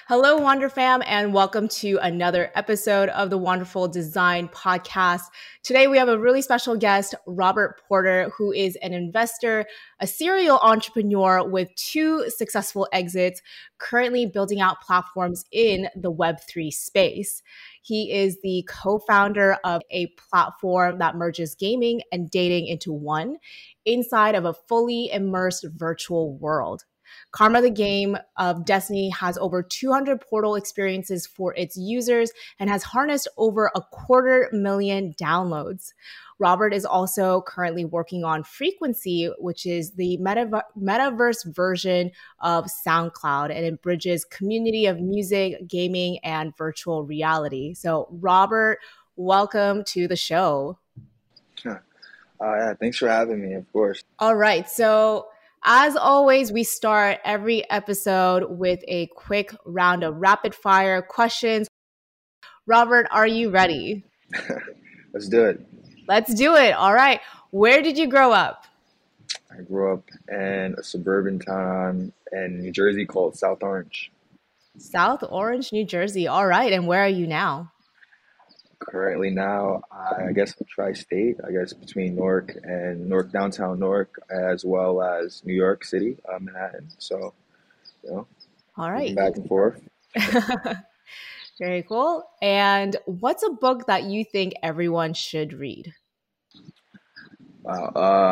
Hello, Wander Fam, and welcome to another episode of the Wonderful Design Podcast. Today, we have a really special guest, Robert Porter, who is an investor, a serial entrepreneur with 2 successful exits, currently building out platforms in the Web3 space. He is the co-founder of a platform that merges gaming and dating into one inside of a fully immersed virtual world. Karma the Game of Destiny has over 200 portal experiences for its users and has harnessed over 250,000 downloads. Robert is also currently working on Frequency, which is the metaverse version of SoundCloud, and it bridges community of music, gaming, and virtual reality. So, Robert, welcome to the show. Yeah, thanks for having me, of course. All right. So, as always, we start every episode with a quick round of rapid fire questions. Robert, are you ready? Let's do it. Let's do it. All right. Where did you grow up? I grew up in a suburban town in New Jersey called South Orange. South Orange, New Jersey. All right. And where are you now? Currently now, I guess tri-state, I guess between Newark and downtown Newark, as well as New York City, Manhattan. So, all right. Back and forth. Very cool. And what's a book that you think everyone should read? Wow.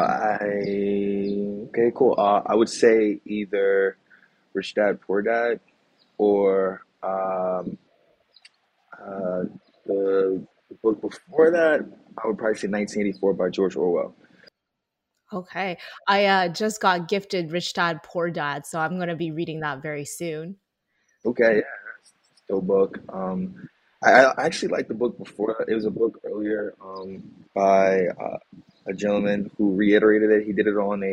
Okay, cool. I would say either Rich Dad Poor Dad or the book before that, I would probably say 1984 by George Orwell. Okay. I just got gifted Rich Dad Poor Dad, so I'm going to be reading that very soon. Okay, yeah, still book. I actually liked the book before. It was a book earlier by a gentleman who reiterated it. He did it on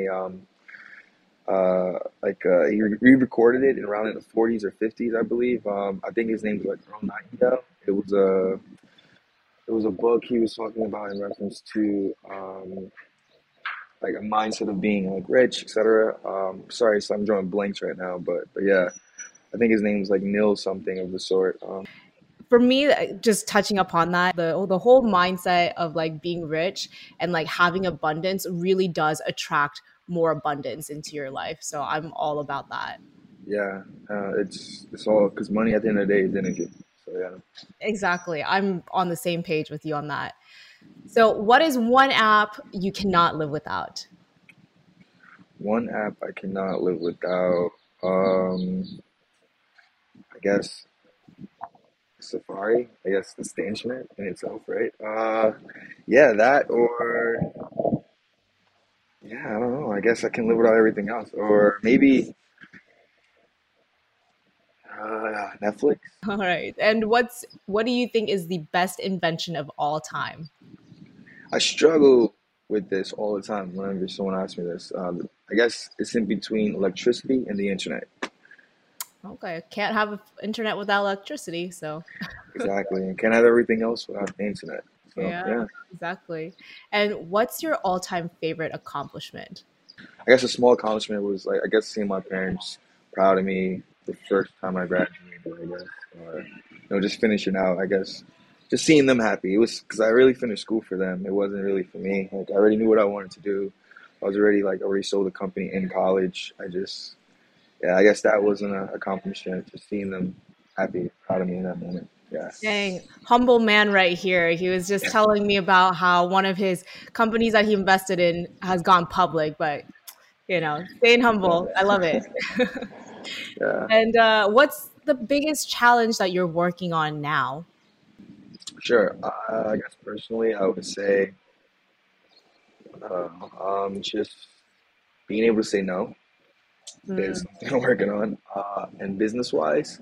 he re-recorded it around in the 40s or 50s, I believe. I think his name was like Earl Nightingale. It was a book he was talking about in reference to like a mindset of being like rich, etc. Sorry, so I'm drawing blanks right now, but yeah, I think his name was like Neil something of the sort. For me, just touching upon that, the whole mindset of like being rich and like having abundance really does attract more abundance into your life. So I'm all about that. Yeah, it's all because money at the end of the day is energy. So yeah. Exactly. I'm on the same page with you on that. So what is one app you cannot live without? One app I cannot live without. I guess Safari. I guess that's the internet in itself, right? Yeah, that or yeah, I don't know. I guess I can live without everything else, or maybe Netflix. All right. And what do you think is the best invention of all time? I struggle with this all the time whenever someone asks me this. I guess it's in between electricity and the internet. Okay. Can't have internet without electricity, so. Exactly. And can't have everything else without the internet. So, yeah. Exactly. And what's your all-time favorite accomplishment? I guess a small accomplishment was like, I guess seeing my parents proud of me the first time I graduated, I guess. Or, just finishing out, I guess. Just seeing them happy. It was because I really finished school for them. It wasn't really for me. Like, I already knew what I wanted to do. I was already sold the company in college. I guess that was an accomplishment, just seeing them happy, proud of me in that moment. Yeah. Dang, humble man right here. He was just telling me about how one of his companies that he invested in has gone public, but staying humble. I love it. Yeah. And what's the biggest challenge that you're working on now? Sure. I guess personally, I would say just being able to say no is something I'm working on. And business wise,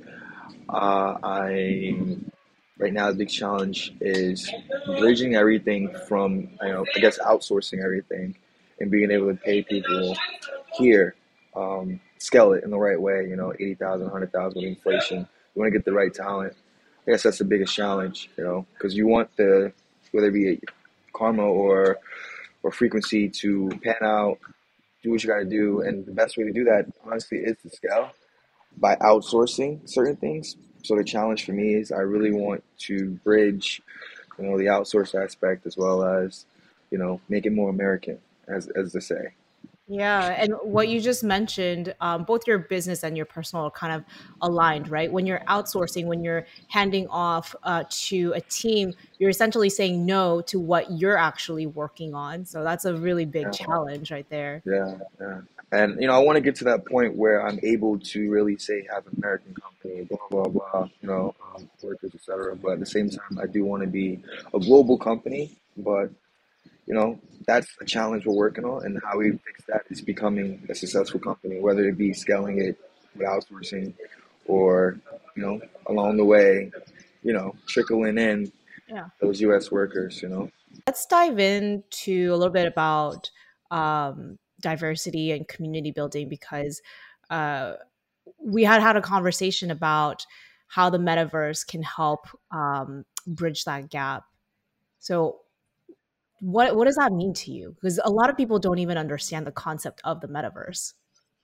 right now the big challenge is bridging everything from I guess outsourcing everything and being able to pay people here, scale it in the right way. 80,000, 100,000 with inflation. You want to get the right talent. I guess that's the biggest challenge. Because you want whether it be Karma or Frequency to pan out, do what you got to do, and the best way to do that honestly is to scale. by outsourcing certain things. So the challenge for me is I really want to bridge, the outsource aspect as well as, make it more American, as they say. Yeah, and what you just mentioned, both your business and your personal are kind of aligned, right? When you're outsourcing, when you're handing off to a team, you're essentially saying no to what you're actually working on. So that's a really big Yeah, challenge right there. yeah, yeah. And I want to get to that point where I'm able to really say have an American company, blah blah blah, workers, etc. But at the same time, I do want to be a global company. But that's the challenge we're working on, and how we fix that is becoming a successful company, whether it be scaling it with outsourcing or, along the way, trickling in Yeah. those U.S. workers. Let's dive into a little bit about diversity and community building because uh, we had a conversation about how the metaverse can help bridge that gap. So, what does that mean to you? Because a lot of people don't even understand the concept of the metaverse.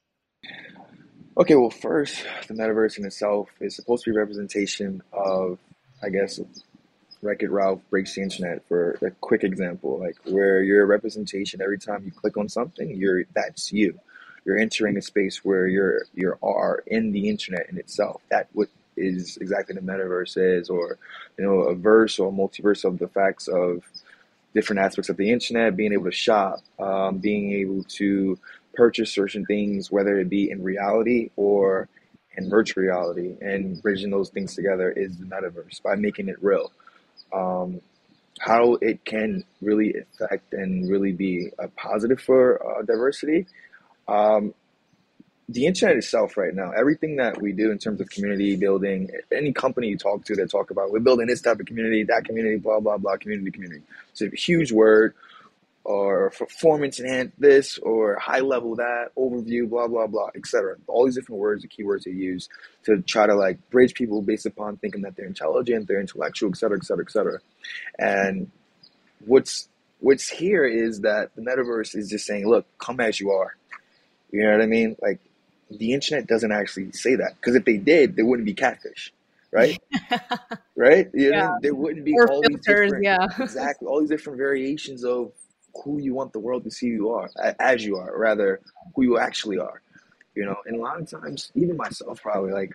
Okay, well, first, the metaverse in itself is supposed to be a representation of, I guess, Wreck-It Ralph breaks the internet, for a quick example, like where you're a representation every time you click on something, that's you. You're entering a space where you are in the internet in itself. That what is exactly the metaverse is, or a verse or a multiverse of the facts of different aspects of the internet, being able to shop, being able to purchase certain things, whether it be in reality or in virtual reality, and bridging those things together is the metaverse by making it real. Um, how it can really affect and really be a positive for diversity. Um, the internet itself right now, everything that we do in terms of community building, any company you talk to that talk about we're building this type of community, that community, blah blah blah, community. It's a huge word, or performance enhance this, or high level that, overview, blah blah blah, etc. All these different words, the keywords they use to try to like bridge people based upon thinking that they're intelligent, they're intellectual, etc., etc., etc. And what's here is that the metaverse is just saying, look, come as you are. You know what I mean? Like, the internet doesn't actually say that, because if they did, there wouldn't be catfish, right? Right? You know what I Yeah, mean? There wouldn't be or all these filters. different, Yeah, exactly, all these different variations of who you want the world to see you are, as you are, rather, who you actually are. And a lot of times, even myself, probably like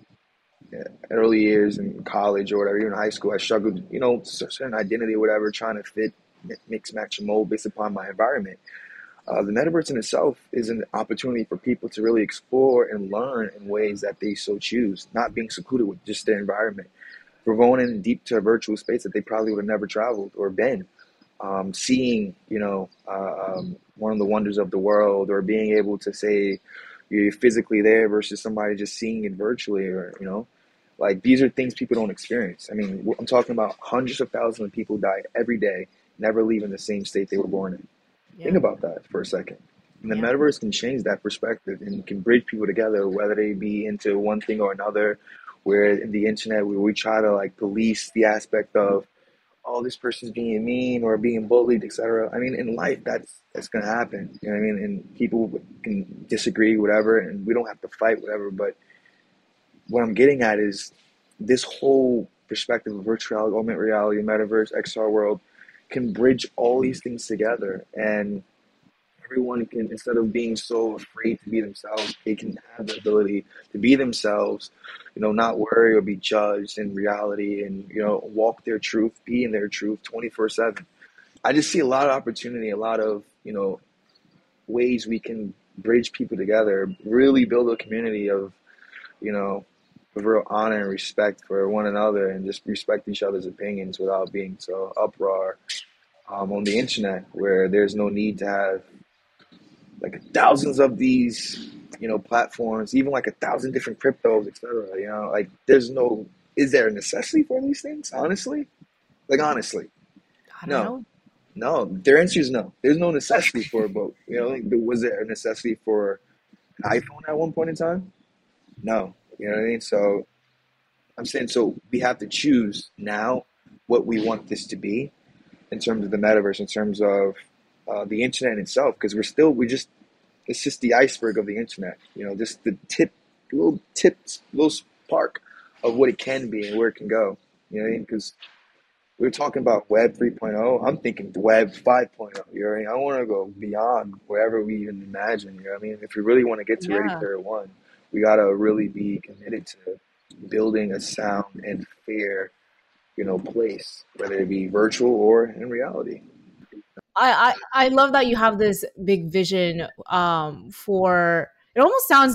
early years in college or whatever, even in high school, I struggled, certain identity or whatever, trying to fit, mix, match, and mold based upon my environment. The metaverse in itself is an opportunity for people to really explore and learn in ways that they so choose, not being secluded with just their environment. We're going in deep to a virtual space that they probably would have never traveled or been. Seeing, one of the wonders of the world, or being able to say you're physically there versus somebody just seeing it virtually, or, like, these are things people don't experience. I mean, I'm talking about hundreds of thousands of people die every day, never leaving the same state they were born in. Think yeah, about that for a second. And the yeah. metaverse can change that perspective and can bridge people together, whether they be into one thing or another. Where in the internet, where we try to like police the aspect of, oh, this person's being mean or being bullied, etc. I mean, in life, that's gonna happen. You know what I mean? And people can disagree, whatever, and we don't have to fight, whatever. But what I'm getting at is this whole perspective of virtual reality, augmented reality, metaverse, XR world can bridge all these things together, and everyone can, instead of being so afraid to be themselves, they can have the ability to be themselves, not worry or be judged in reality, and, walk their truth, be in their truth 24/7. I just see a lot of opportunity, a lot of, ways we can bridge people together, really build a community of, you know, of real honor and respect for one another, and just respect each other's opinions without being so uproar on the internet, where there's no need to have like thousands of these, platforms, even like 1,000 different cryptos, etc. Like, is there a necessity for these things? Honestly, like, honestly, I don't no, know. no. Their answer is no. There's no necessity for it, but like, was there a necessity for an iPhone at one point in time? No, you know what I mean. So I'm saying, so we have to choose now what we want this to be in terms of the metaverse, in terms of the internet itself, because we just it's just the iceberg of the internet. Just the tip little tips, little spark of what it can be and where it can go. You know what I mean? Because we were talking about Web 3.0. I'm thinking Web 5.0. You know what I mean? I want to go beyond wherever we even imagine. You know what I mean? If we really want to get to Ready Yeah. Player One, we got to really be committed to building a sound and fair, place, whether it be virtual or in reality. I love that you have this big vision for it. Almost sounds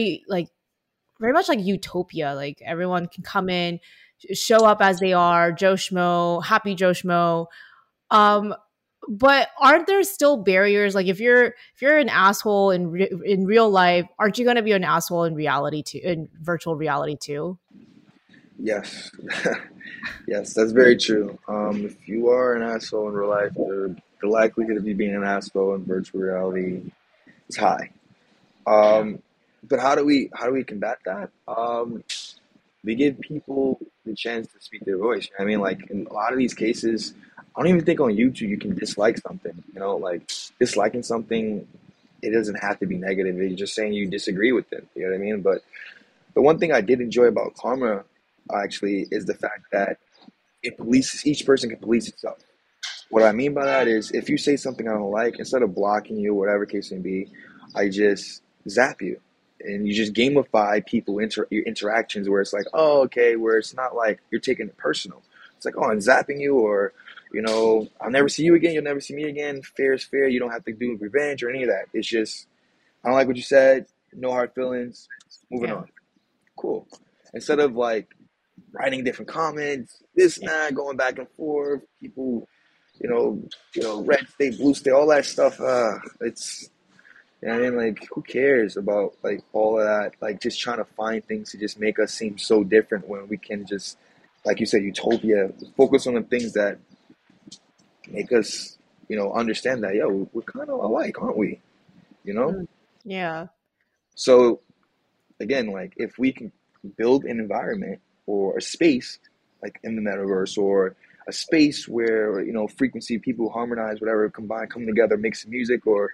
very much like utopia. Like everyone can come in, show up as they are, Joe Schmo, happy Joe Schmo. Um, but aren't there still barriers? Like if you're an asshole in real life, aren't you going to be an asshole in reality too, in virtual reality too? Yes, yes, that's very true. If you are an asshole in real life, the likelihood of you being an asshole in virtual reality is high. Yeah. Um, but how do we combat that? We give people the chance to speak their voice. I mean, like in a lot of these cases, I don't even think on YouTube you can dislike something. Like disliking something, it doesn't have to be negative. It's just saying you disagree with it. You know what I mean? But the one thing I did enjoy about Karma actually is the fact that it polices each person can police itself. What I mean by that is if you say something I don't like, instead of blocking you, whatever case may be, I just zap you. And you just gamify your interactions where it's like, oh, okay, where it's not like you're taking it personal. It's like, oh, I'm zapping you, or, I'll never see you again, you'll never see me again. Fair is fair. You don't have to do revenge or any of that. It's just, I don't like what you said, no hard feelings, moving Yeah. on. Cool. Instead of like writing different comments, this and Yeah. that, going back and forth, people red state, blue state, all that stuff. It's I mean, like, who cares about like all of that? Like, just trying to find things to just make us seem so different when we can just, like you said, utopia. Focus on the things that make us, understand that we're kind of alike, aren't we? You know. Mm. Yeah. So again, like if we can build an environment or a space like in the metaverse or a space where frequency people harmonize whatever combine come together make some music or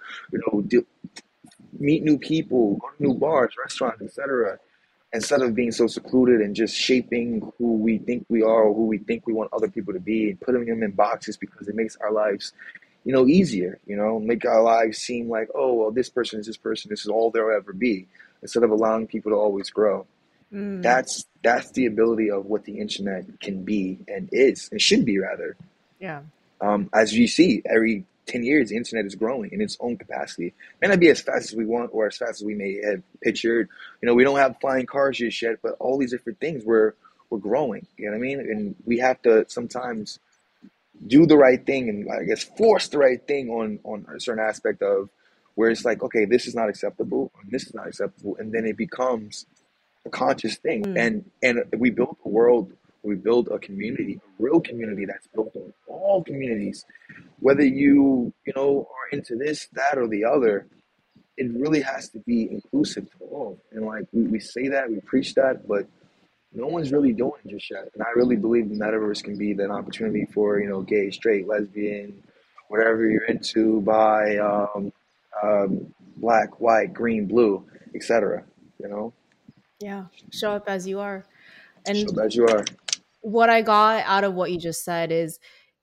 meet new people go to new bars restaurants etc instead of being so secluded and just shaping who we think we are or who we think we want other people to be and putting them in boxes because it makes our lives easier, make our lives seem like, oh, well, this person, this is all there'll ever be, instead of allowing people to always grow. Mm. That's the ability of what the internet can be and is and should be rather. Yeah. As you see, every 10 years, the internet is growing in its own capacity. It may not be as fast as we want or as fast as we may have pictured. We don't have flying cars just yet, but all these different things, we're growing. You know what I mean? And we have to sometimes do the right thing and I guess force the right thing on a certain aspect of where it's like, okay, this is not acceptable, and this is not acceptable, and then it becomes a conscious thing. Mm. And we build a world, we build a community, a real community that's built on all communities, whether are into this, that, or the other. It really has to be inclusive to all. And like we say that, we preach that, but no one's really doing it just yet. And I really believe the metaverse can be that opportunity for, gay, straight, lesbian, whatever you're into, by black, white, green, blue, etc. You know, Yeah. Show up as you are. And so that you are. what I got out of what you just said is,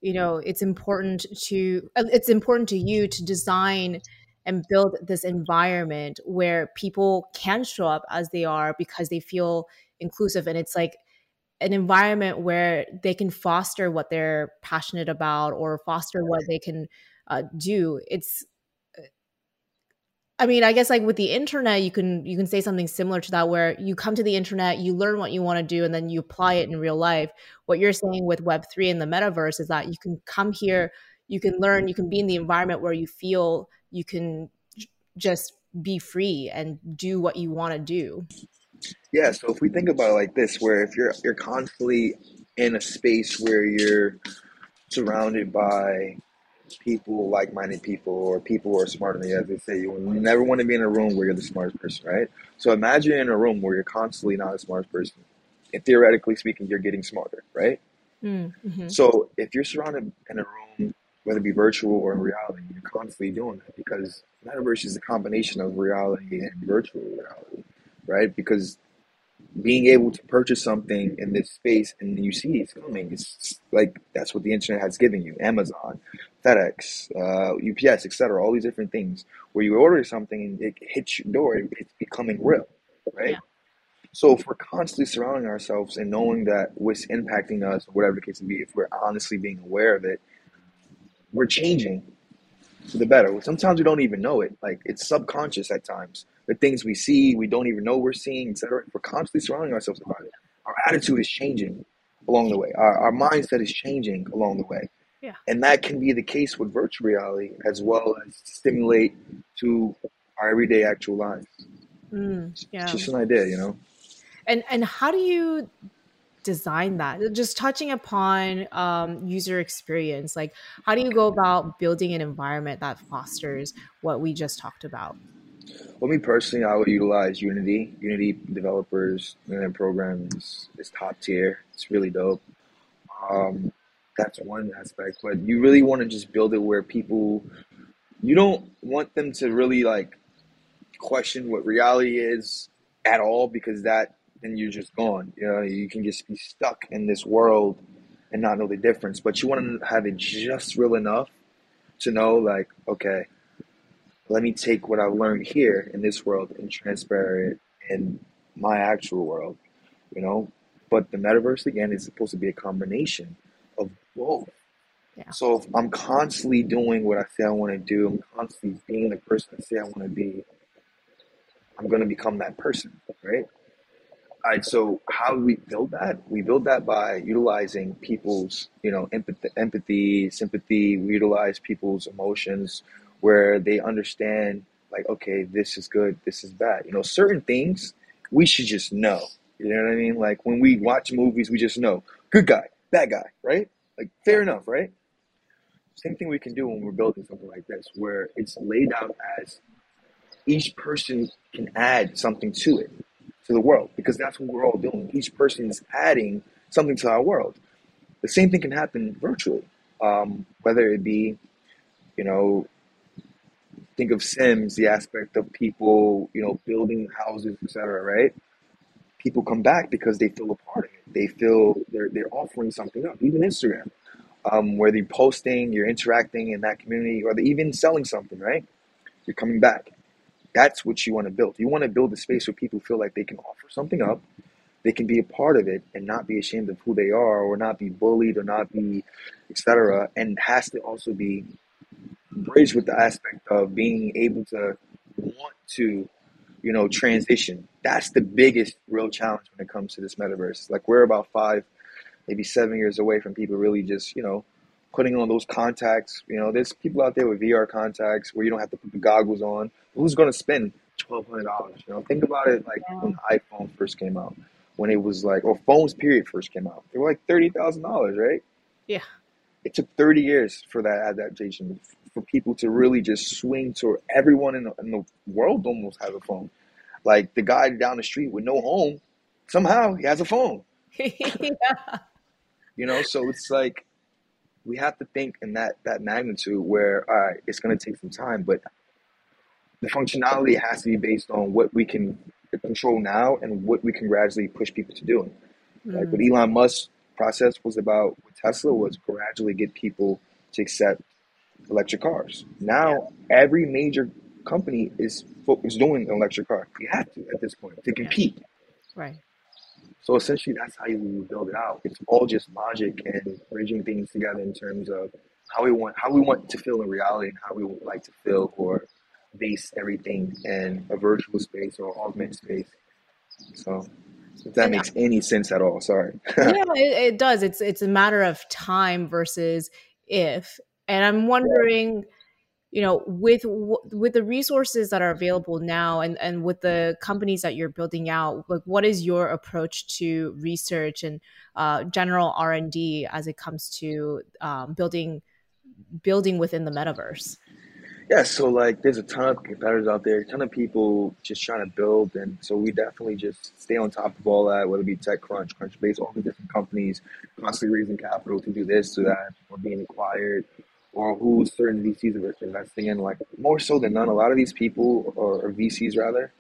it's important to you to design and build this environment where people can show up as they are because they feel inclusive, and it's like an environment where they can foster what they're passionate about or foster what they can do. I mean, I guess like with the internet, you can say something similar to that, where you come to the internet, you learn what you want to do, and then you apply it in real life. What you're saying with Web3 and the metaverse is that you can come here, you can learn, you can be in the environment where you feel you can just be free and do what you want to do. Yeah. So if we think about it like this, where if you're constantly in a space where you're surrounded by people, like-minded people, or people who are smarter than you. As they say, you never want to be in a room where you're the smartest person, right? So imagine in a room where you're constantly not the smartest person. And theoretically speaking, you're getting smarter, right? Mm-hmm. So if you're surrounded in a room, whether it be virtual or in reality, you're constantly doing that because metaverse is a combination of reality and virtual reality. right? Because being able to purchase something in this space and you see it's coming, it's like that's what the internet has given you. Amazon, FedEx, UPS, etc. All these different things where you order something and it hits your door, it's becoming real, right? Yeah. So if we're constantly surrounding ourselves and knowing that what's impacting us, or whatever the case may be, if we're honestly being aware of it, we're changing for the better. Sometimes we don't even know it. Like it's subconscious at times. The things we see, we don't even know we're seeing, etc. We're constantly surrounding ourselves about it. Our attitude is changing along the way. Our mindset is changing along the way. Yeah. And that can be the case with virtual reality as well as stimulate to our everyday actual lives. It's Yeah. just an idea, you know? And how do you design that? Just touching upon user experience, like how do you go about building an environment that fosters what we just talked about? Well, me personally, I would utilize Unity. Unity developers and their program is top tier. It's really dope. Um, that's one aspect, but you really want to just build it where people, you don't want them to really like question what reality is at all because that then you're just gone. You know, you can just be stuck in this world and not know the difference. But you want to have it just real enough to know, like, okay, let me take what I learned here in this world and transfer it in my actual world, you know? But the metaverse, again, is supposed to be a combination of both. Yeah. So if I'm constantly doing what I say I want to do, I'm constantly being the person I say I want to be, I'm going to become that person, right? All right, so how do we build that? We build that by utilizing people's, empathy, sympathy. We utilize people's emotions where they understand, like, okay, this is good, this is bad. You know, certain things we should just know. You know what I mean? Like when we watch movies, we just know good guy, bad guy, right? Like Yeah. fair enough, right? Same thing we can do when we're building something like this, where it's laid out as each person can add something to it, to the world, because that's what we're all doing. Each person is adding something to our world. The same thing can happen virtually, whether it be, you know, think of Sims, the aspect of people, building houses, etc. Right? People come back because they feel a part of it. They feel they're offering something up. Even Instagram, where they're posting, you're interacting in that community, or they're even selling something. Right? You're coming back. That's what you want to build. You want to build a space where people feel like they can offer something up, they can be a part of it and not be ashamed of who they are or not be bullied or not be, etc. And has to also be bridged with the aspect of being able to want to, transition. That's the biggest real challenge when it comes to this metaverse. Like we're about 5, maybe 7 years away from people really just, putting on those contacts. There's people out there with VR contacts where you don't have to put the goggles on. Who's going to spend $1,200? Think about it like when the iPhone first came out, when it was like, or phones period first came out. They were like $30,000, right? Yeah. It took 30 years for that adaptation, for people to really just swing to everyone in the world almost has a phone. Like the guy down the street with no home, somehow he has a phone. Yeah. So it's like we have to think in that magnitude where, all right, it's going to take some time, but the functionality has to be based on what we can control now and what we can gradually push people to do. Like what Elon Musk's process was about with Tesla was gradually get people to accept electric cars. Yeah. Now every major company is doing an electric car. You have to at this point to Yeah. compete. Right. So essentially, that's how you build it out. It's all just logic and bridging things together in terms of how we want to feel in reality and how we would like to feel or base everything in a virtual space or augmented space. So if that And makes any sense at all, sorry. yeah, it does. It's a matter of time versus if. And I'm wondering, with the resources that are available now and with the companies that you're building out, like what is your approach to research and general R&D as it comes to building within the metaverse? Yeah, so like there's a ton of competitors out there, a ton of people just trying to build, and so we definitely just stay on top of all that, whether it be TechCrunch, Crunchbase, all the different companies constantly raising capital to do this, to that, or being acquired, or who certain VCs are investing in. Like more so than none, a lot of these people or VCs rather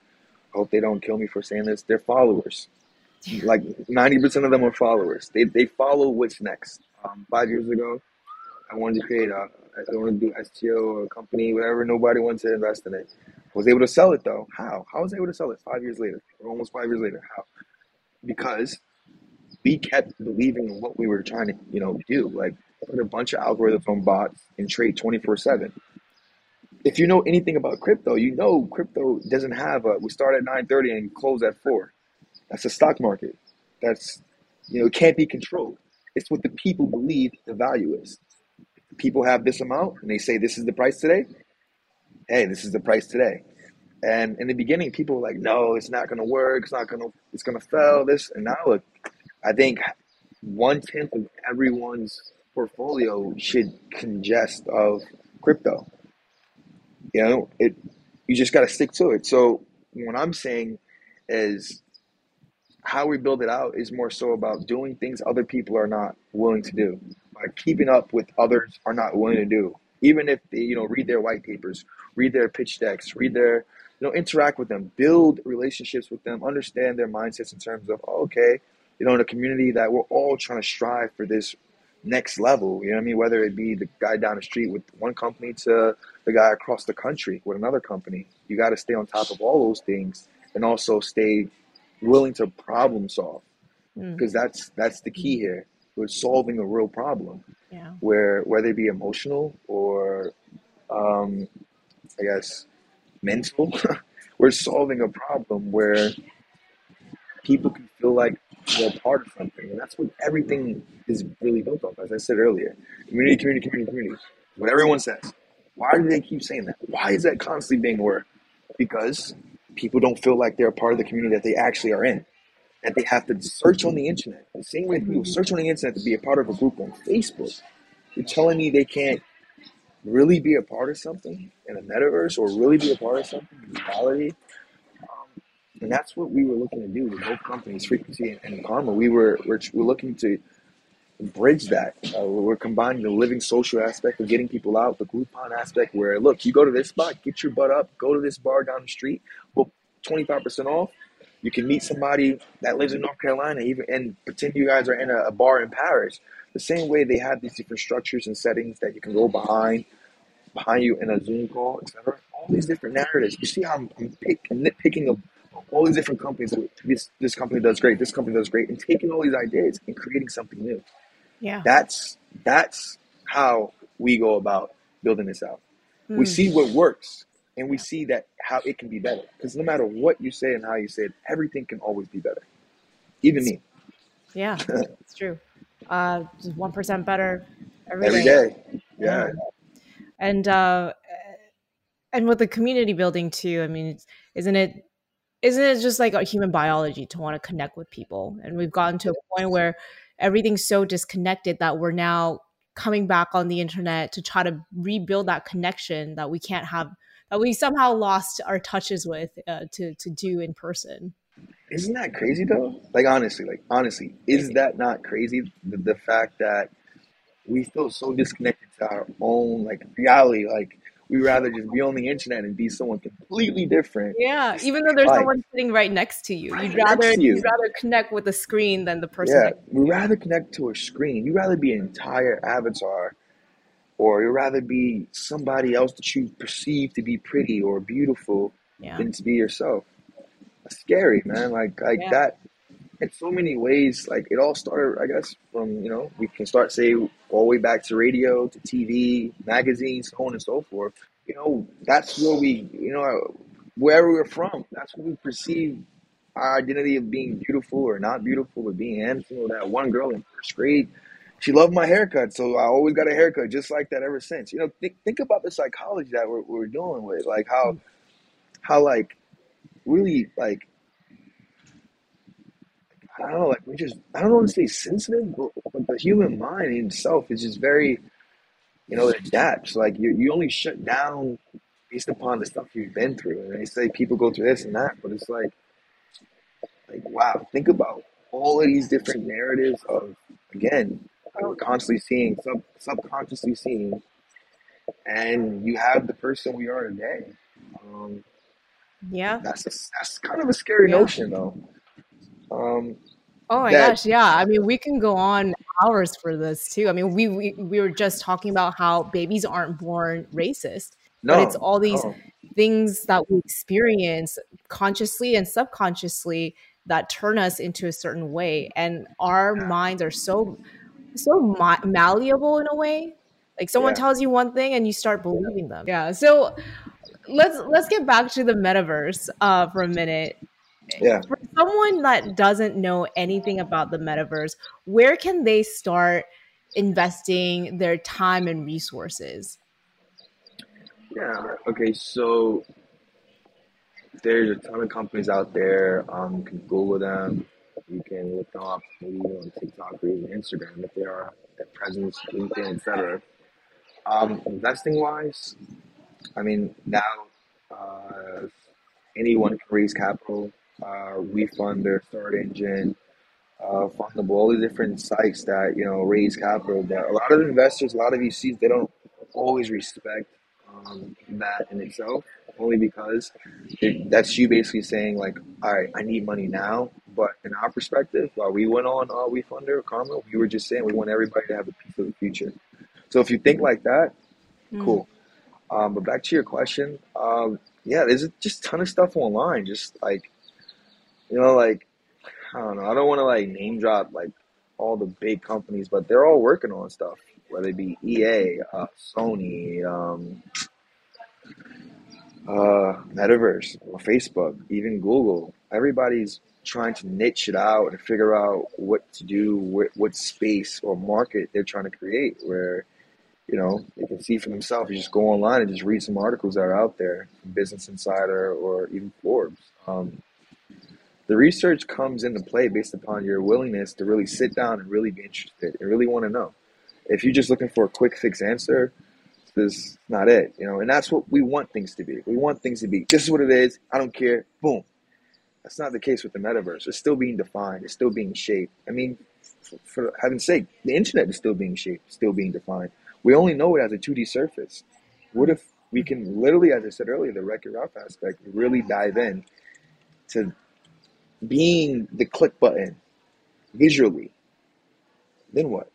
I hope they don't kill me for saying this. They're followers. Like 90% of them are followers. They follow what's next. 5 years ago, I wanted to create I wanted to do STO or a company, whatever. Nobody wanted to invest in it. Was able to sell it though. How? How was I able to sell it 5 years later, or almost 5 years later? How? Because we kept believing in what we were trying to, do. Like put a bunch of algorithms on bots and trade 24/7. If you know anything about crypto, you know crypto doesn't have a. We start at 9:30 and close at 4. That's the stock market. That's it can't be controlled. It's what the people believe the value is. People have this amount and they say this is the price today. Hey, this is the price today. And in the beginning, people were like, "No, it's not going to work. It's going to fail." This and now, look, I think 1/10 of everyone's portfolio should congest of crypto. It. You just got to stick to it. So what I'm saying is, how we build it out is more so about doing things other people are not willing to do, like keeping up with others are not willing to do. Even if they, read their white papers, read their pitch decks, read their, interact with them, build relationships with them, understand their mindsets in terms of, oh, okay, in a community that we're all trying to strive for this next level. You know what I mean? Whether it be the guy down the street with one company to the guy across the country with another company, you got to stay on top of all those things and also stay willing to problem solve, Mm. because that's the key here. We're solving a real problem, Yeah. where whether it be emotional or I guess mental. We're solving a problem where people can feel like they're part of something, and that's what everything is really built off. As I said earlier, community, community, community, community. What everyone says. Why do they keep saying that? Why is that constantly being word? Because people don't feel like they're a part of the community that they actually are in, that they have to search on the internet. The same way people search on the internet to be a part of a group on Facebook. You're telling me they can't really be a part of something in a metaverse, or really be a part of something in reality? And that's what we were looking to do with both companies, Frequency and Karma. We're looking to bridge that. We're combining the living social aspect of getting people out, the Groupon aspect where, look, you go to this spot, get your butt up, go to this bar down the street, well, 25% off. You can meet somebody that lives in North Carolina, even, and pretend you guys are in a bar in Paris. The same way they have these different structures and settings that you can go behind you in a Zoom call, etc. All these different narratives. You see how I'm nitpicking of all these different companies. This company does great. This company does great, and taking all these ideas and creating something new. Yeah. That's how we go about building this out. We Mm. see what works, and we Yeah. see that how it can be better. Because no matter what you say and how you say it, everything can always be better. Even me, Yeah. It's true. Just 1% better every every day. day. Yeah. Yeah, And with the community building too, I mean, isn't it just like a human biology to want to connect with people? And we've gotten to a point where everything's so disconnected that we're now coming back on the internet to try to rebuild that connection that we can't have, that we somehow lost our touches with, to do in person. isn't that crazy though? Honestly, is that not crazy? The fact that we feel so disconnected to our own reality. Like we rather just be on the internet and be someone completely different, Yeah, just even though there's no life one sitting right next to you, right next to you'd you. rather connect with the screen than the person Yeah, next. we rather connect to a screen. You rather be an entire avatar, or you rather be somebody else that you perceive to be pretty or beautiful Yeah, than to be yourself. That's scary, man. Like yeah, that. In so many ways, like it all started, I guess, from we can start say all the way back to radio, to TV, magazines, so on and so forth. That's where wherever we're from, that's what we perceive our identity of being beautiful or not beautiful, or being handsome. Or that one girl in first grade, she loved my haircut, so I always got a haircut just like that ever since. Think about the psychology that we're dealing with, like how like really like I don't know, like I don't want to say sensitive, but the human mind in itself is just very, it adapts. Like you only shut down based upon the stuff you've been through. And they say people go through this and that, but it's like wow, think about all of these different narratives of, again, we're constantly seeing, subconsciously seeing, and you have the person we are today. Um, Yeah. That's kind of a scary Yeah. notion though. Um, Oh my that gosh, yeah. I mean, we can go on hours for this too. I mean, we were just talking about how babies aren't born racist, but it's no, all these no, things that we experience consciously and subconsciously that turn us into a certain way, and our minds are so malleable in a way. Like someone yeah, tells you one thing and you start believing them. Yeah. So let's get back to the metaverse for a minute. yeah, For someone that doesn't know anything about the metaverse, where can they start investing their time and resources? yeah. Okay, so there's a ton of companies out there. You can Google them. You can look them up maybe even on TikTok or even Instagram if they are at presence, LinkedIn, etc. Investing wise, I mean now uh, anyone can raise capital. WeFund, their Start Engine, Fundable, all the different sites that raise capital. But a lot of investors, a lot of VCs, they don't always respect that in itself, only because that's you basically saying like, all right, I need money now. But in our perspective, while we went on WeFunder, Karma, we were just saying we want everybody to have a piece of the future. So if you think like that, Mm. cool. But back to your question, yeah, there's just a ton of stuff online. Just like like I don't know. I don't want to like name drop like all the big companies, but they're all working on stuff, whether it be EA, Sony, Metaverse, or Facebook, even Google. Everybody's trying to niche it out and figure out what to do, what space or market they're trying to create. Where they can see for themselves. You just go online and just read some articles that are out there, from Business Insider or even Forbes. The research comes into play based upon your willingness to really sit down and really be interested and really want to know. If you're just looking for a quick fix answer, this is not it, and that's what we want things to be. We want things to be, this is what it is, I don't care, boom. That's not the case with the metaverse. It's still being defined, it's still being shaped. I mean, for heaven's sake, the internet is still being shaped, still being defined. We only know it as a 2D surface. What if we can literally, as I said earlier, the Wreck-It Ralph aspect, really dive in to being the click button visually, then what?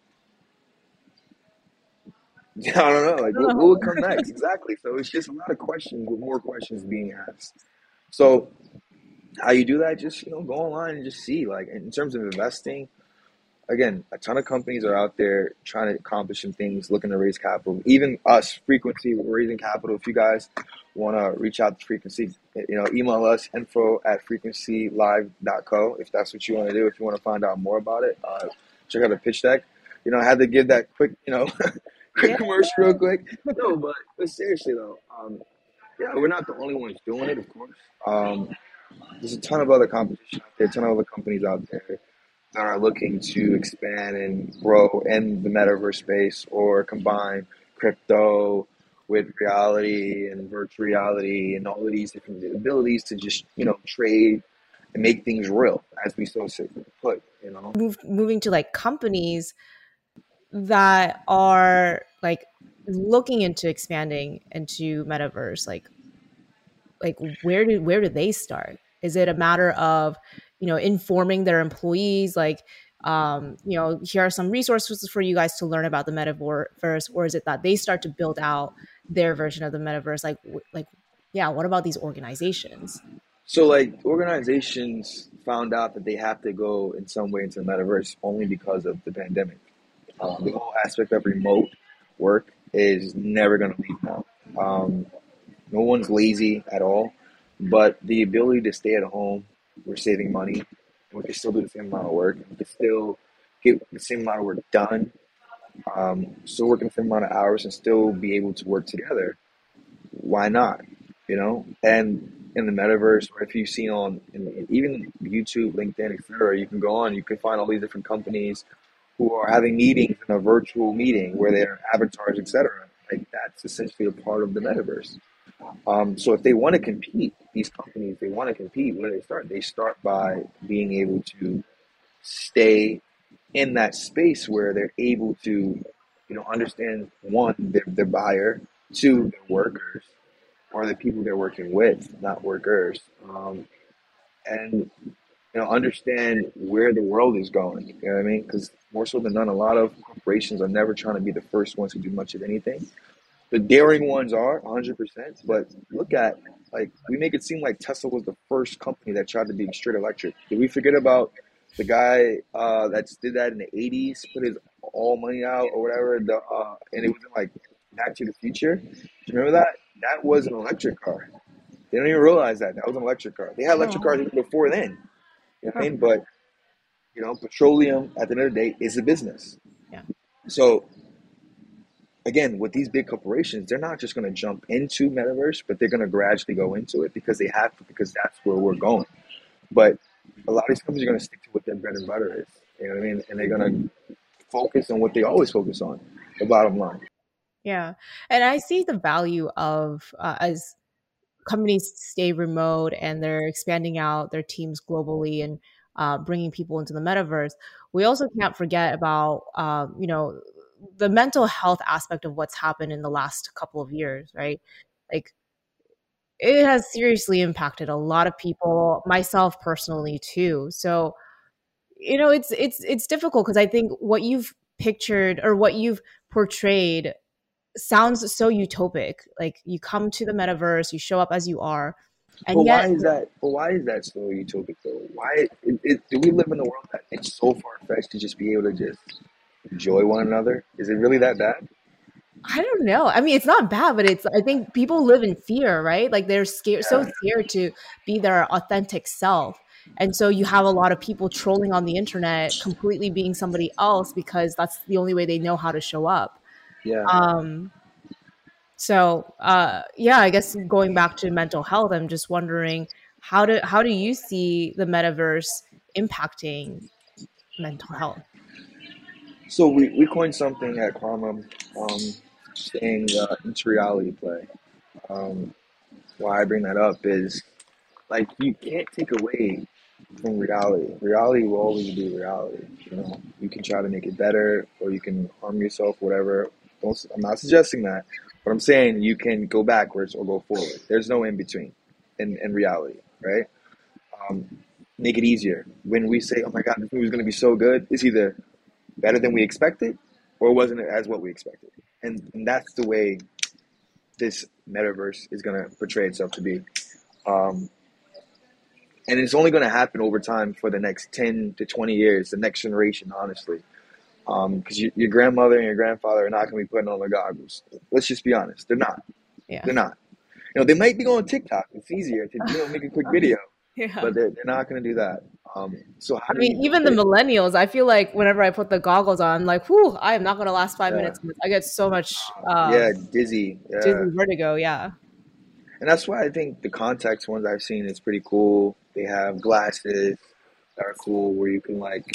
I don't know. Like, what would come next? Exactly. So it's just a lot of questions with more questions being asked. So how you do that? Just go online and just see. Like in terms of investing, again, a ton of companies are out there trying to accomplish some things, looking to raise capital. Even us, Frequency, we're raising capital. If you guys want to reach out to Frequency, email us info@frequencylive.co if that's what you want to do. If you want to find out more about it, check out the pitch deck. I had to give that quick, quick Yeah. commercial real quick. No, but seriously though, yeah, we're not the only ones doing it, of course. There's a ton of other competition out there, a ton of other companies out there that are looking to expand and grow in the metaverse space or combine crypto with reality and virtual reality and all of these different abilities to just, trade and make things real, as we so simply put. Moving to like companies that are like looking into expanding into metaverse, like where do they start? Is it a matter of informing their employees like here are some resources for you guys to learn about the metaverse, or is it that they start to build out their version of the metaverse? Like yeah, what about these organizations? So, like, organizations found out that they have to go in some way into the metaverse only because of the pandemic. The whole aspect of remote work is never going to leave now. Um, no one's lazy at all, but the ability to stay at home, we're saving money, and we can still do the same amount of work. We can still get the same amount of work done, still working the same amount of hours, and still be able to work together. Why not? And in the metaverse, or if you've seen even YouTube, LinkedIn, etc., you can go on, you can find all these different companies who are having meetings in a virtual meeting where they're avatars, etc. Like that's essentially a part of the metaverse. So if they want to compete, these companies, they want to compete, where do they start? They start by being able to stay in that space where they're able to, understand one, their buyer, two, their workers, or the people they're working with, not workers. And understand where the world is going. You know what I mean? Because more so than none, a lot of corporations are never trying to be the first ones to do much of anything. The daring ones are 100%, but look at, like, we make it seem like Tesla was the first company that tried to be straight electric. Did we forget about the guy that did that in the 80s, put his all money out or whatever, and it was in, like, Back to the Future? Do you remember that? That was an electric car. They don't even realize that. That was an electric car. They had electric Oh, cars even before then. You know what I huh. mean? But, petroleum at the end of the day is a business. Yeah. So again, with these big corporations, they're not just going to jump into metaverse, but they're going to gradually go into it because they have to, because that's where we're going. But a lot of these companies are going to stick to what their bread and butter is. You know what I mean? And they're going to focus on what they always focus on, the bottom line. Yeah. And I see the value of as companies stay remote and they're expanding out their teams globally and bringing people into the metaverse. We also can't forget about, the mental health aspect of what's happened in the last couple of years, right? Like it has seriously impacted a lot of people, myself personally too. So, it's difficult because I think what you've pictured or what you've portrayed sounds so utopic. Like you come to the metaverse, you show up as you are, But and yet, why is that? But why is that so utopic though? Do we live in a world that it's so far fetched to just be able to just enjoy one another? Is it really that bad? I don't know. I mean, it's not bad, but I think people live in fear, right? Like they're scared, so Yeah, scared to be their authentic self. And so you have a lot of people trolling on the internet, completely being somebody else because that's the only way they know how to show up. yeah. Um, yeah, I guess going back to mental health, I'm just wondering how do you see the metaverse impacting mental health? So we coined something at Karma, saying into reality play. Um, why I bring that up is, like, you can't take away from reality. Reality will always be reality. You can try to make it better, or you can harm yourself, whatever. I'm not suggesting that, but I'm saying you can go backwards or go forward. There's no in between in reality, right? Um, make it easier. When we say, "Oh my God, this movie's going to be so good," it's either better than we expected, or wasn't it as what we expected? And that's the way this metaverse is going to portray itself to be. Um, and it's only going to happen over time for the next 10 to 20 years, the next generation, honestly. Because your grandmother and your grandfather are not going to be putting on the goggles. Let's just be honest. They're not. Yeah. They're not. They might be going TikTok. It's easier to, make a quick video, Yeah. but they're not going to do that. So how I do we mean, build even the it? millennials, I feel like whenever I put the goggles on, I'm like, whew, I am not going to last five Yeah. minutes. I get so much Yeah, dizzy. Yeah. dizzy vertigo. Yeah. And that's why I think the contacts ones I've seen is pretty cool. They have glasses that are cool where you can, like,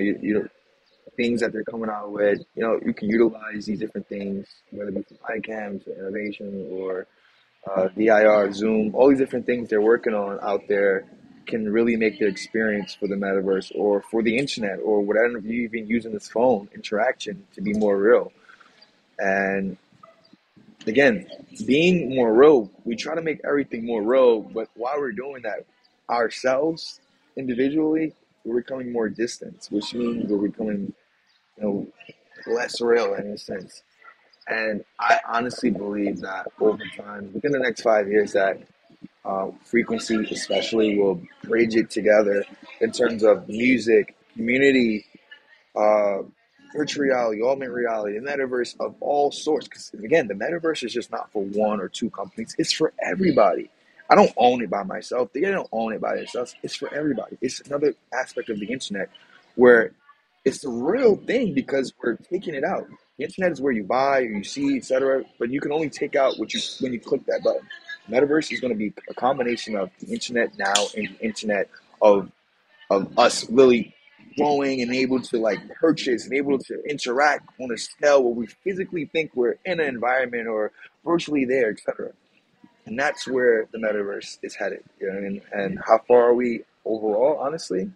things that they're coming out with, you can utilize these different things, whether it be from iCam to innovation or VIR, Zoom, all these different things they're working on out there can really make the experience for the metaverse or for the internet or whatever you even using this phone interaction to be more real. And again, being more real, we try to make everything more real, but while we're doing that ourselves individually, we're becoming more distant, which means we're becoming, you know, less real in a sense. And I honestly believe that over time, within the next 5 years, that frequency especially will bridge it together in terms of music, community, uh, virtual reality, augmented reality, the metaverse of all sorts. Because again, the metaverse is just not for one or two companies; it's for everybody. I don't own it by myself. They don't own it by themselves. It's for everybody. It's another aspect of the internet where it's the real thing because we're taking it out. The internet is where you buy, you see, etc. But you can only take out what you when you click that button. Metaverse is going to be a combination of the internet now and the internet of us really growing and able to, like, purchase and able to interact on a scale where we physically think we're in an environment or virtually there, etc. And that's where the metaverse is headed. You know what I mean? And how far are we overall? Honestly,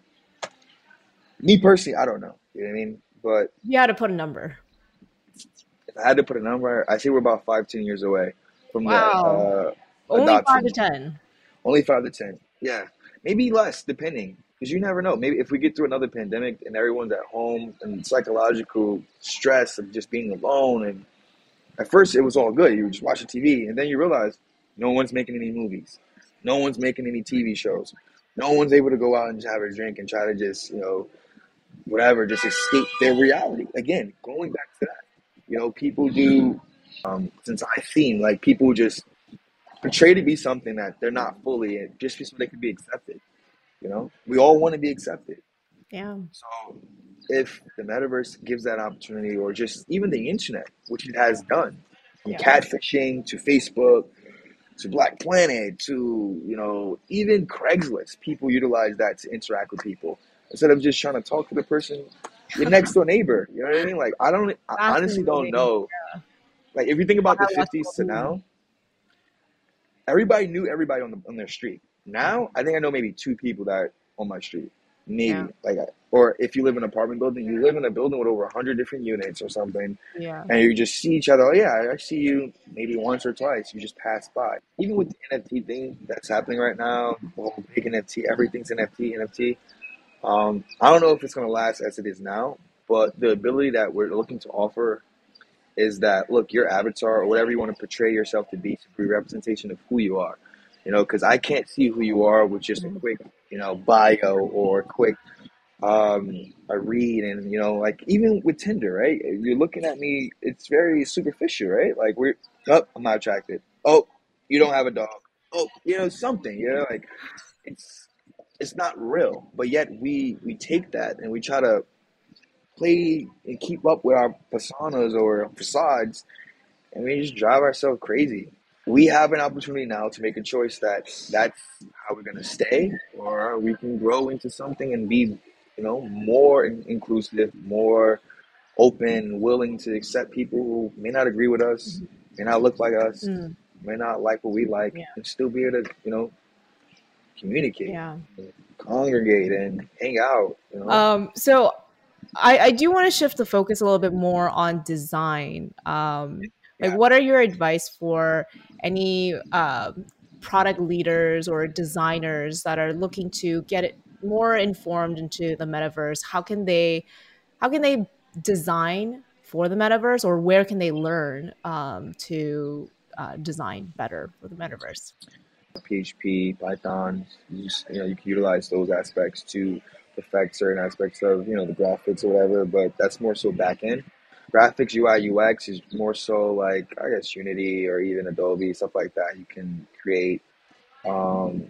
me personally, I don't know. You know what I mean? But You had to put a number. if I had to put a number, I say we're about 5, 10 years away from that. Wow. Only five to adoption. 10. Only 5 to 10. Yeah, maybe less, depending, because you never know. Maybe if we get through another pandemic and everyone's at home and psychological stress of just being alone, and at first it was all good. You were just watching TV, and then you realize no one's making any movies, no one's making any TV shows, no one's able to go out and just have a drink and try to just whatever, just escape their reality. Again, going back to that, people do. Since I've seen like people just portray to be something that they're not fully in, just so they can be accepted. We all want to be accepted. Yeah. So if the metaverse gives that opportunity, or just even the internet, which it has done, from Yeah. catfishing to Facebook to Black Planet to even Craigslist, people utilize that to interact with people instead of just trying to talk to the person, your next door neighbor. You know what I mean? Like I honestly don't Fascinating. know. Like if you think about the Biological 50s to being. now, everybody knew everybody on their street. Now, I think I know maybe two people that on my street, Yeah. maybe or if you live in an apartment building, you live in a building with over 100 different units or something, Yeah. and you just see each other. Oh yeah, I see you maybe once or twice. You just pass by. Even with the NFT thing that's happening right now, the whole big NFT, everything's NFT, NFT. I don't know if it's gonna last as it is now, but the ability that we're looking to offer is that look, your avatar or whatever you want to portray yourself to be a representation of who you are. Because I can't see who you are with just a Mhm. quick, bio or quick a read, and like even with Tinder, right? You're looking at me, it's very superficial, right? Like I'm not attracted. Oh, you don't have a dog. Oh, something, like it's it's not real, but yet we take that and we try to play and keep up with our personas or facades, and we just drive ourselves crazy. We have an opportunity now to make a choice that's how we're gonna stay, or we can grow into something and be, more inclusive, more open, willing to accept people who may not agree with us, may not look like us, Mm. may not like what we like, Yeah. and still be able to, communicate, Yeah. congregate, and hang out. So I do want to shift the focus a little bit more on design. Like, Yeah. what are your advice for any product leaders or designers that are looking to get it more informed into the metaverse? How can they design for the metaverse, or where can they learn to design better for the metaverse? PHP, Python. You can utilize those aspects to perfect certain aspects of the graphics or whatever. But that's more so back end. Graphics, UI, UX is more so like I guess Unity or even Adobe, stuff like that. You can create, um,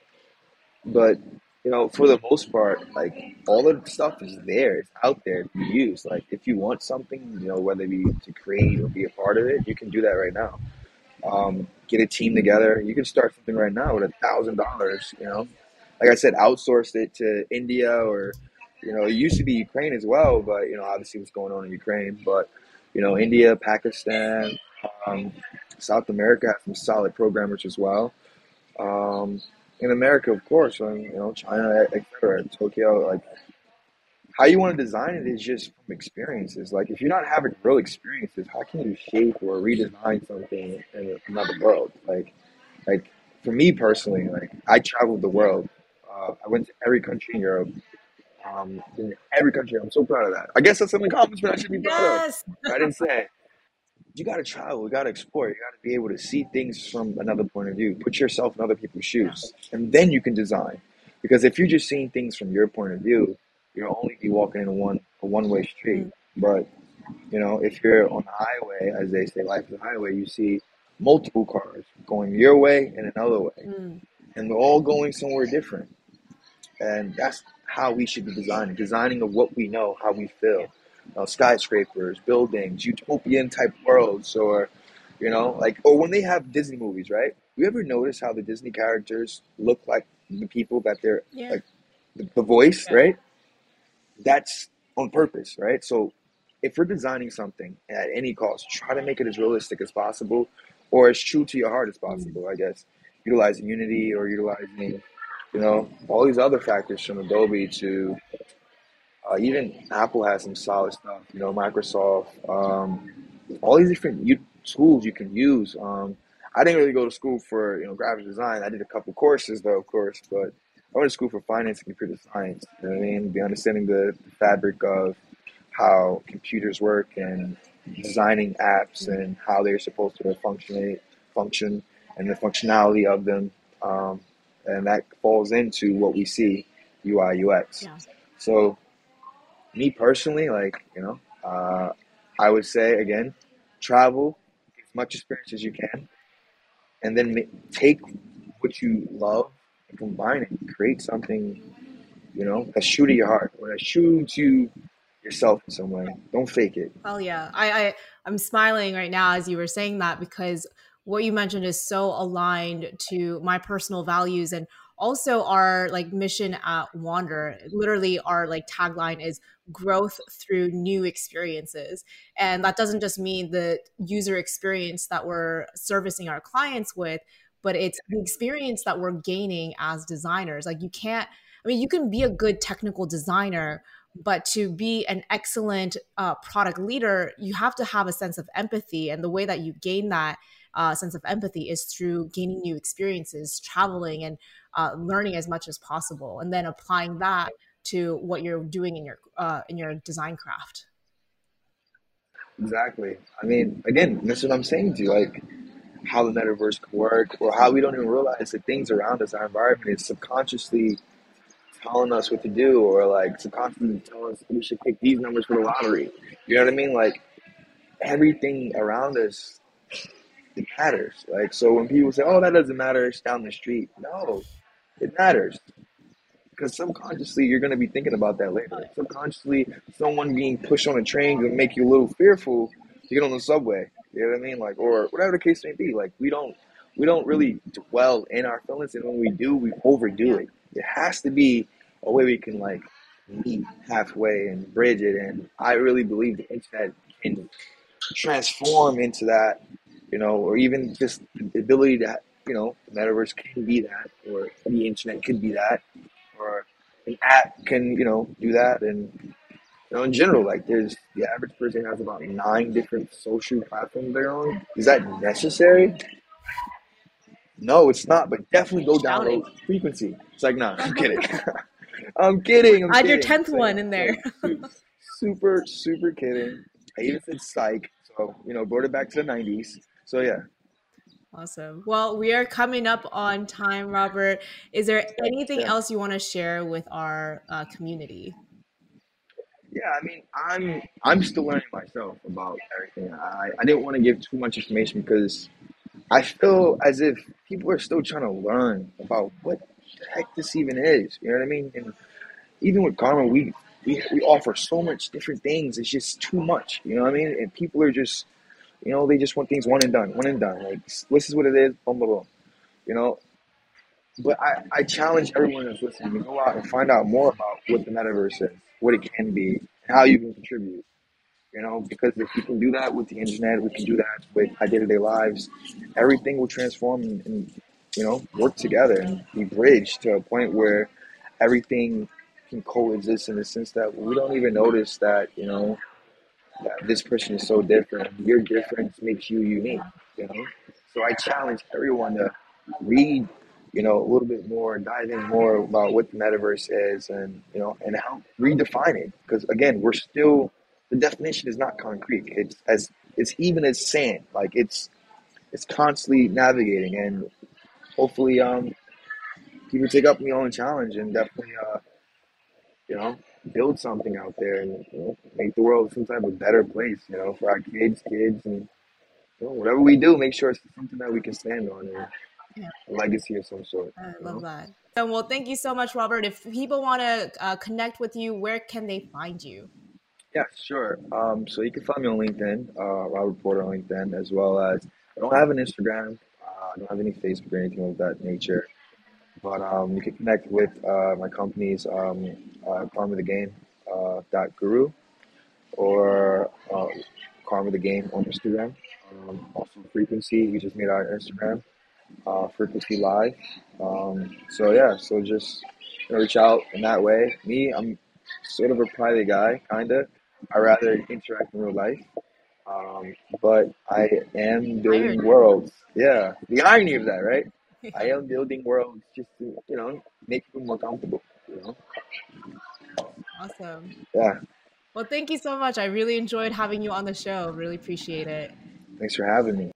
but for the most part, like all of the stuff is there. It's out there to be used. Like if you want something, whether it be to create or be a part of it, you can do that right now. Get a team together. You can start something right now with $1,000. Like I said, outsource it to India, or it used to be Ukraine as well, but obviously what's going on in Ukraine. But India, Pakistan, um, South America have some solid programmers as well. Um, in America, of course, China, etc., Tokyo. Like how you want to design it is just from experiences. Like if you're not having real experiences, how can you shape or redesign something in another world? Like for me personally, like I traveled the world. I went to every country in Europe. In every country, I'm so proud of that. I guess that's an accomplishment I should be proud of. Yes. I didn't say. You got to travel. You got to explore. You got to be able to see things from another point of view. Put yourself in other people's Yeah. shoes, and then you can design. Because if you're just seeing things from your point of view, you'll only be walking in a one way street. Mm. But if you're on the highway, as they say, life is a highway, you see multiple cars going your way and another way, Mm. and they're all going somewhere different. And that's how we should be designing of what we know, how we Yeah. feel. Skyscrapers, buildings, utopian type worlds, or like, or when they have Disney movies, right? You ever notice how the Disney characters look like the people that they're Yeah. like, the voice, Yeah. right? That's on purpose, right? So if we're designing something at any cost, try to make it as realistic as possible, or as true to your heart as Mm. possible. I guess utilizing Unity or utilizing, all these other factors from Adobe to even Apple has some solid stuff. Microsoft, all these different tools you can use. I didn't really go to school for graphic design. I did a couple courses though, of course, but I went to school for finance and computer science. You know what I mean? Be understanding the fabric of how computers work and designing apps and how they're supposed to function and the functionality of them. Um, and that falls into what we see UI UX. Yeah. So me personally, I would say again, travel as much experience as you can, and then take what you love and combine it, and create something that's true to your heart or that's true to yourself in some way. Don't fake it. Oh yeah. I'm smiling right now as you were saying that because what you mentioned is so aligned to my personal values and also our like mission at Wander. Literally our like tagline is growth through new experiences. And that doesn't just mean the user experience that we're servicing our clients with, but it's the experience that we're gaining as designers. Like you can be a good technical designer, but to be an excellent product leader, you have to have a sense of empathy. And the way that you gain that sense of empathy is through gaining new experiences, traveling, and learning as much as possible, and then applying that to what you're doing in your design craft. Exactly. I mean, again, that's what I'm saying to you. Like how the metaverse can work, or how we don't even realize that things around us, our environment, is subconsciously telling us what to do, or like subconsciously telling us we should pick these numbers for the lottery. You know what I mean? Like everything around us, it matters. Like so, when people say, "Oh, that doesn't matter," it's down the street. No, it matters because subconsciously you're going to be thinking about that later. Subconsciously, someone being pushed on a train can make you a little fearful to get on the subway. You know what I mean? Like, or whatever the case may be. Like, we don't really dwell in our feelings, and when we do, we overdo Yeah. it. It has to be a way we can like meet halfway and bridge it. And I really believe the internet can transform into that, or even just the ability to, the metaverse can be that, or the internet could be that, or an app can, do that. And, in general, like the average person has about 9 different social platforms they're on. Is that necessary? No, it's not, but definitely go Shouting. download Frequency. It's like, nah, I'm kidding. I'm kidding. I'm Add your kidding. 10th So yeah, one in it's there. like super, super kidding. I even said psych. So, brought it back to the 90s. So yeah. Awesome. Well, we are coming up on time, Robert. Is there anything Yeah. else you want to share with our community? Yeah, I mean, I'm still learning myself about everything. I didn't want to give too much information because I feel as if people are still trying to learn about what the heck this even is. You know what I mean? And even with Karma, we offer so much different things. It's just too much. You know what I mean? And people are just, they just want things one and done, one and done. Like this is what it is, boom, boom, boom. You know, but I challenge everyone that's listening to go out and find out more about what the metaverse is, what it can be, and how you can contribute. Because if we can do that with the internet, we can do that with our day-to-day lives. Everything will transform and work together and be bridged to a point where everything can coexist in the sense that we don't even notice that that this person is so different. Your difference makes you unique. You know, so I challenge everyone to read, a little bit more, dive in more about what the metaverse is, and and help redefine it. Because again, we're still the definition is not concrete. It's even as sand. Like it's constantly navigating, and hopefully, people take up the own challenge and definitely, you know, build something out there and make the world some type of better place, for our kids, and whatever we do, make sure it's something that we can stand on and Yeah, a legacy of some sort. I love that. Well, thank you so much, Robert. If people want to connect with you, where can they find you? Yeah, sure. So you can find me on LinkedIn, Robert Porter on LinkedIn, as well as I don't have an Instagram, I don't have any Facebook or anything of that nature. But you can connect with my company's Karma the Game dot Guru or Karma the Game on Instagram. Also Frequency, we just made our Instagram, Frequency Live. So yeah, so just reach out in that way. Me, I'm sort of a private guy, kinda. I rather interact in real life. But I am building Irony. worlds. Yeah, the irony of that, right? I Yeah. am building worlds just to, make people more comfortable. Awesome. Yeah. Well, thank you so much. I really enjoyed having you on the show. Really appreciate it. Thanks for having me.